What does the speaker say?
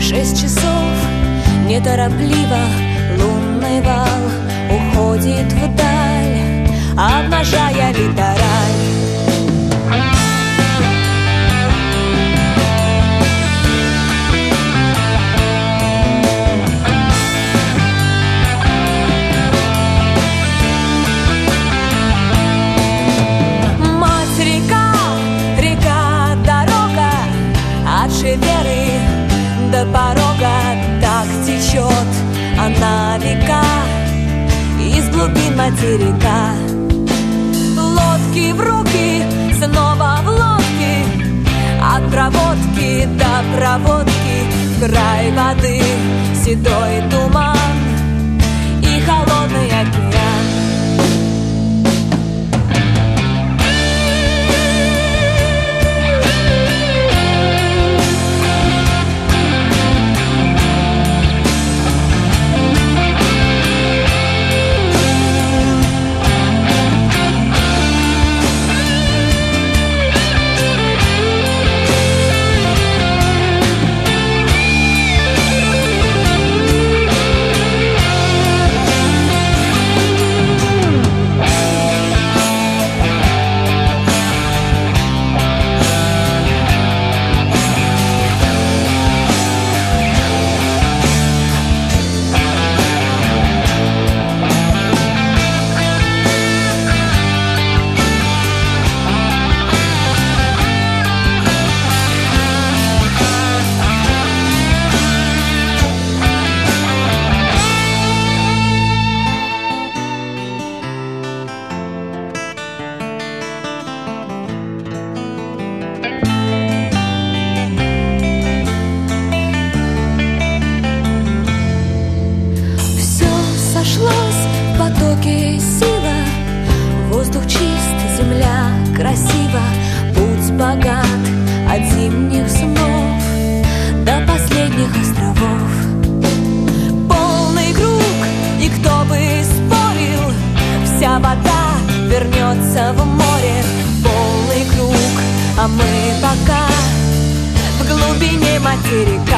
6 часов, неторопливо лунный вал уходит вдаль, обнажая литераль. Веры до порога так течет она века из глубин материка. Лодки в руки, снова в лодки, от проводки до проводки, в край воды седой туман и холодный океан. Воздух чист, земля красива, путь богат от зимних снов до последних островов. Полный круг, и кто бы спорил, вся вода вернется в море. Полный круг, а мы пока в глубине материка.